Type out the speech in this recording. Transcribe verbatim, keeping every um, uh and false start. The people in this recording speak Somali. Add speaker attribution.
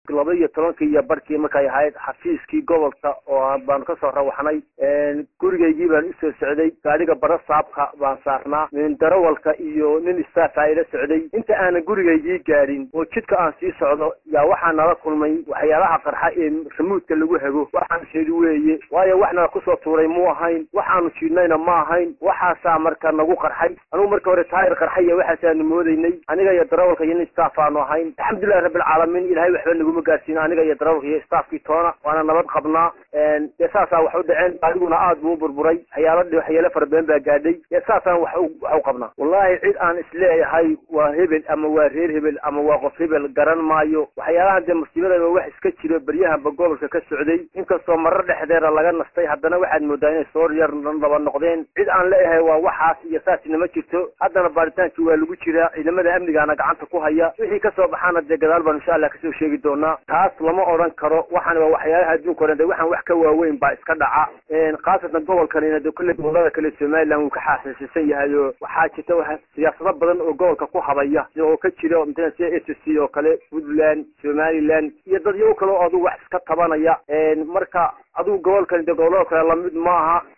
Speaker 1: laba iyo tobankii iyo barkii markay ahayd xafiiskii gobolka oo baan ka soo rawaxnay gurigaygii baan usoo socday gaadhiga bara saabka baan saarnaa min darawalka iyo nin istaaf ay la socday inta aan gurigaygii gaadhin oo jidka aan sii socdo yaa waxaan nala kulmay waxyaalaha qarxa ee remote-ka lagu hago waxaan sheedi weeye waayo waxna ku soo tuuray muu ahayn waxaanu jiidnayna ma ahayn waxaasaa marka nagu qarxay anigu marka hore taayir qarxay waxaasaanu moodaynay aniga iyo darawalka iyo istaaf aanu ahayn alxamdulillahi rabbil caalamiin ilaahay waxba nagu gaarsiin aniga iyo darawalka iyo istaafkii toona waana nabad qabnaa een saasaa wax u dhaceen adiguna aad buu burburay hay'adda waxyeelo farbeen baa gaadhay saasaan wax u qabnaa wallahi cid aan isleeyahay waa hebel ama waa reer hebel ama waa qof hebel garan maayo waxyaalaha de musiibada wax iska jiro baryaha gobolka ka socday inkastoo marar dhexdeeda laga nastay haddana waxaad moodaa inay soo yar laba noqdeen cid aan leeyahay waa waxaas iyo saasina ma jirto haddana baaritaankii waa lagu jiraa ciidamada amnigaana gacanta ku haya wixii ka soo baxaana dee gadaal baan insha allah kasoo sheegi doonaa taas lama odhan karo waxaan waa waxyaalaha adduunka hore waxaan wax ka waaweyn baa iska dhaca khaasatan gobolkanina de kulle gobolada kale Soomaaliland uu ka xaasasiisan yahay oo waxaa jirta wax siyaasado badan oo gobolka ku habaya oo ka jira inta si S C oo kale Puntland Somaliland iyo dad iyo kale oo wax iska tabanaya marka adigu gobolkan de gobolada kale la mid maaha